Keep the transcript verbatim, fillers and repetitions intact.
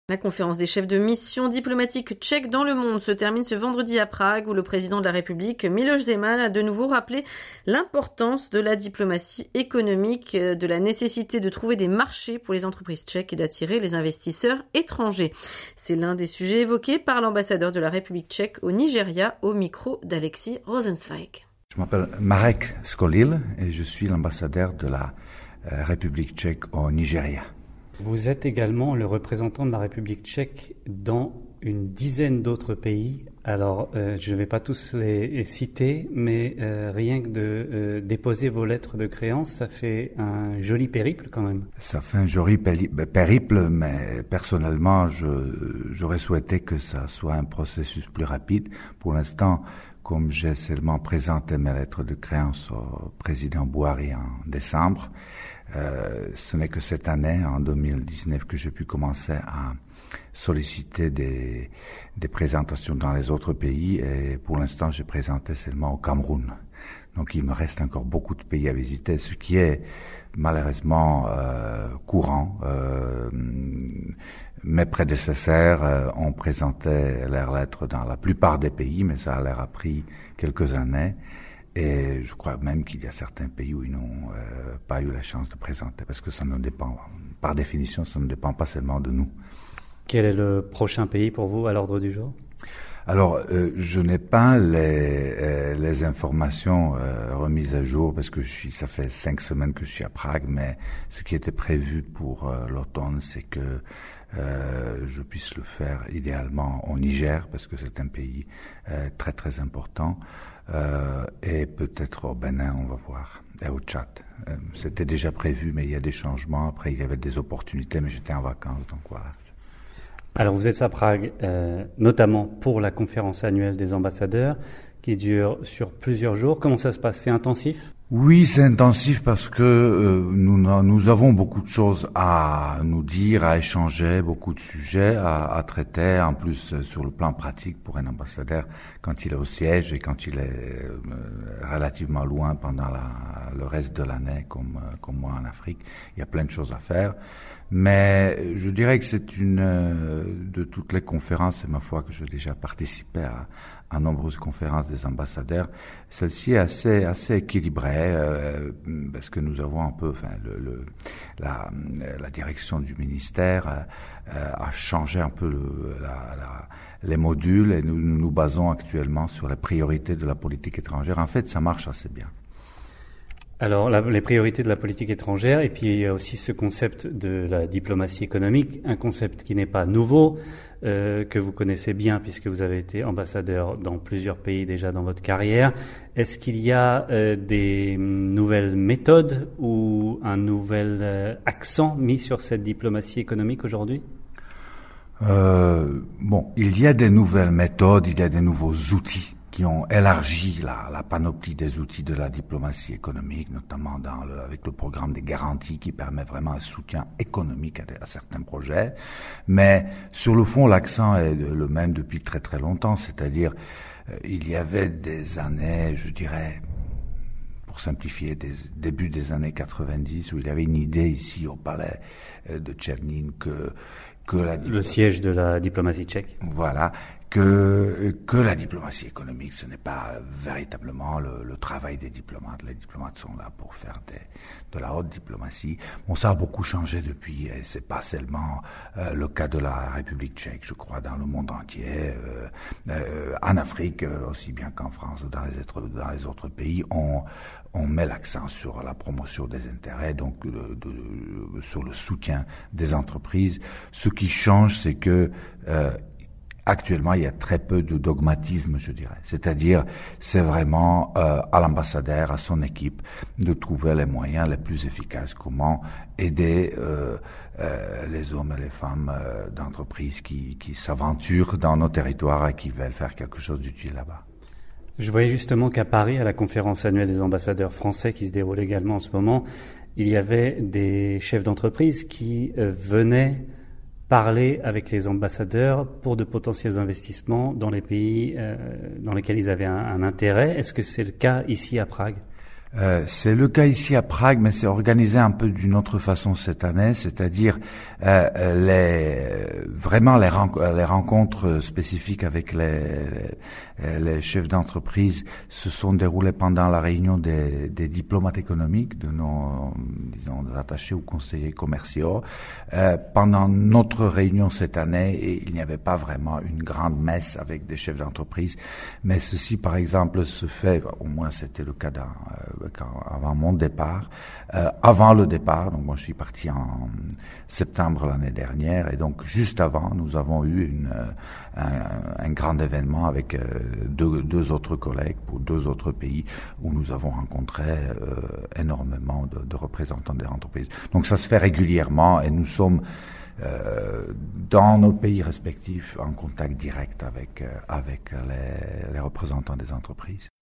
La conférence des chefs de mission diplomatique tchèque dans le monde se termine ce vendredi à Prague où le président de la République, Miloš Zeman, a de nouveau rappelé l'importance de la diplomatie économique, de la nécessité de trouver des marchés pour les entreprises tchèques et d'attirer les investisseurs étrangers. C'est l'un des sujets évoqués par l'ambassadeur de la République tchèque au Nigeria au micro d'Alexis Rosenzweig. Je m'appelle Marek Skolil et je suis l'ambassadeur de la République tchèque au Nigeria. Vous êtes également le représentant de la République tchèque dans une dizaine d'autres pays. Alors, euh, je ne vais pas tous les citer, mais euh, rien que de euh, déposer vos lettres de créance, ça fait un joli périple quand même. Ça fait un joli périple, mais personnellement, je, j'aurais souhaité que ça soit un processus plus rapide. Pour l'instant, comme j'ai seulement présenté mes lettres de créance au président Buhari en décembre, Euh, ce n'est que cette année, en deux mille dix-neuf, que j'ai pu commencer à solliciter des, des présentations dans les autres pays et pour l'instant, j'ai présenté seulement au Cameroun. Donc, il me reste encore beaucoup de pays à visiter, ce qui est malheureusement euh, courant. Euh, mes prédécesseurs euh, ont présenté leurs lettres dans la plupart des pays, mais ça leur a pris quelques années. Et je crois même qu'il y a certains pays où ils n'ont euh, pas eu la chance de présenter, parce que ça ne dépend, par définition, ça ne dépend pas seulement de nous. Quel est le prochain pays pour vous à l'ordre du jour ? Alors, euh, je n'ai pas les, euh, les informations euh, remises à jour, parce que je suis, ça fait cinq semaines que je suis à Prague, mais ce qui était prévu pour euh, l'automne, c'est que Euh, je puisse le faire idéalement au Niger, parce que c'est un pays euh, très très important, euh, et peut-être au Bénin, on va voir, et au Tchad. Euh, c'était déjà prévu, mais il y a des changements. Après, il y avait des opportunités, mais j'étais en vacances, donc voilà. Alors, vous êtes à Prague, euh, notamment pour la conférence annuelle des ambassadeurs, qui dure sur plusieurs jours. Comment ça se passe ? C'est intensif ? Oui, c'est intensif parce que euh, nous, nous avons beaucoup de choses à nous dire, à échanger, beaucoup de sujets à, à traiter. En plus, euh, sur le plan pratique, pour un ambassadeur, quand il est au siège et quand il est euh, relativement loin pendant la, le reste de l'année, comme, euh, comme moi en Afrique, il y a plein de choses à faire. Mais je dirais que c'est une euh, de toutes les conférences, et ma foi que j'ai déjà participé à, à nombreuses conférences des ambassadeurs, celle-ci est assez assez équilibrée euh, parce que nous avons un peu, enfin, le, le, la, la direction du ministère euh, a changé un peu le, la, la, les modules et nous, nous nous basons actuellement sur les priorités de la politique étrangère. En fait, ça marche assez bien. Alors, la, les priorités de la politique étrangère, et puis il y a aussi ce concept de la diplomatie économique, un concept qui n'est pas nouveau, euh, que vous connaissez bien puisque vous avez été ambassadeur dans plusieurs pays déjà dans votre carrière. Est-ce qu'il y a euh, des nouvelles méthodes ou un nouvel euh, accent mis sur cette diplomatie économique aujourd'hui ? Euh, bon, il y a des nouvelles méthodes, il y a des nouveaux outils qui ont élargi la, la panoplie des outils de la diplomatie économique, notamment dans le, avec le programme des garanties qui permet vraiment un soutien économique à, à certains projets. Mais sur le fond, l'accent est le même depuis très très longtemps, c'est-à-dire euh, il y avait des années, je dirais, pour simplifier, des débuts des années quatre-vingt-dix, où il y avait une idée ici au palais euh, de Tchernin que que la le siège de la diplomatie tchèque. Voilà. Que, que la diplomatie économique, ce n'est pas véritablement le, le travail des diplomates. Les diplomates sont là pour faire des, de la haute diplomatie. Bon, ça a beaucoup changé depuis, et c'est pas seulement euh, le cas de la République tchèque, je crois, dans le monde entier, euh, euh, en Afrique, euh, aussi bien qu'en France ou dans les autres, dans les autres pays, on, on met l'accent sur la promotion des intérêts, donc de, de, sur le soutien des entreprises. Ce qui change, c'est que euh, actuellement, il y a très peu de dogmatisme, je dirais. C'est-à-dire, c'est vraiment euh, à l'ambassadeur, à son équipe, de trouver les moyens les plus efficaces. Comment aider euh, euh, les hommes et les femmes euh, d'entreprise qui, qui s'aventurent dans nos territoires et qui veulent faire quelque chose d'utile là-bas. Je voyais justement qu'à Paris, à la conférence annuelle des ambassadeurs français qui se déroule également en ce moment, il y avait des chefs d'entreprise qui euh, venaient parler avec les ambassadeurs pour de potentiels investissements dans les pays euh, dans lesquels ils avaient un, un intérêt. Est-ce que c'est le cas ici à Prague ? Euh, c'est le cas ici à Prague, mais c'est organisé un peu d'une autre façon cette année, c'est-à-dire euh, les vraiment les, ren- les rencontres spécifiques avec les, les, les chefs d'entreprise se sont déroulées pendant la réunion des, des diplomates économiques, de nos disons des attachés ou conseillers commerciaux. Euh, pendant notre réunion cette année, et il n'y avait pas vraiment une grande messe avec des chefs d'entreprise, mais ceci par exemple se fait, au moins c'était le cas dans euh, Quand, avant mon départ, euh, avant le départ, donc moi je suis parti en septembre l'année dernière, et donc juste avant, nous avons eu une, un, un grand événement avec euh, deux, deux autres collègues pour deux autres pays où nous avons rencontré euh, énormément de, de représentants des entreprises. Donc ça se fait régulièrement et nous sommes euh, dans nos pays respectifs en contact direct avec, euh, avec les, les représentants des entreprises.